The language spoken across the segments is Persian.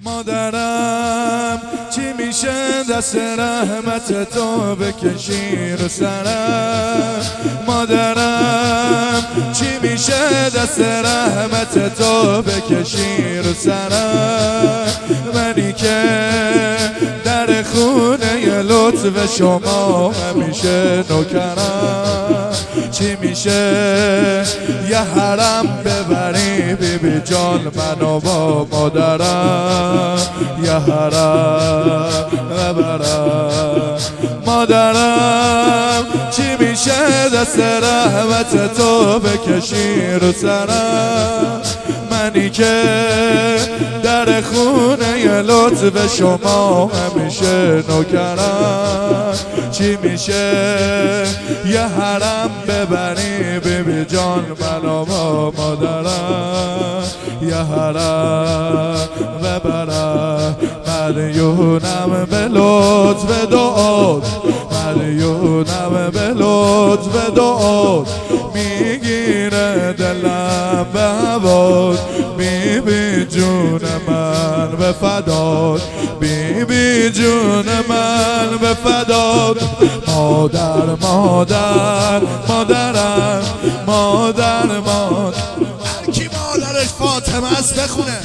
مادرم چی میشه دست رحمت تو بکشی رو سرم؟ مادرم چی میشه دست رحمت تو بکشی رو سرم؟ منی که در خونه لطف شما همیشه نوکرم. چی میشه یه حرم ببری بی بی جان منو با مادرم، یه حرم ببرم. مادرم چی میشه دست رحمت تو بکشی رو سرم؟ منی که در خونه لطف شما همیشه نوکرم. چی میشه یه حرم ببری بی بی جان منو با مادرم، یه حرم ببرم. مدیونم به لطف دعات، مدیونم به لطف دعات. میگیره دلم به هوات، بی بی جون من به فدات، بی بی جون من به فدات. مادر مادر مادرم، مادر مادر. کی مادرش فاطمه است بخونه.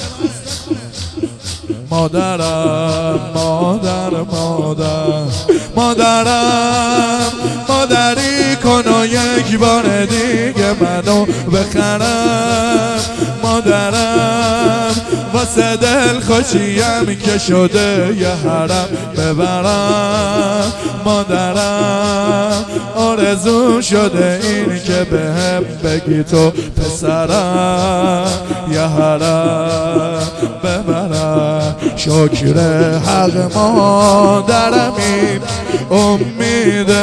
مادرم مادر مادر مادرم، مادری کن و یک بار دیگه منو بخرم. مادرم واسه دل خوشیم که شده یه حرم ببرم. مادرم آرزو شده این که بهم بگی تو پسرم، یه حرم ببرم. شکر حق مادرمی، امید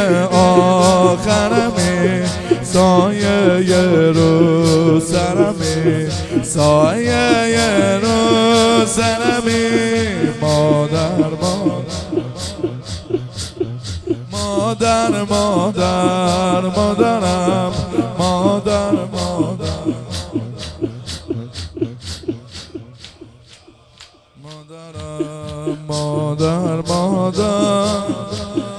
آخرمی، سایه رو سرمی، سایه رو سرمی. مادر مادر مادر مادر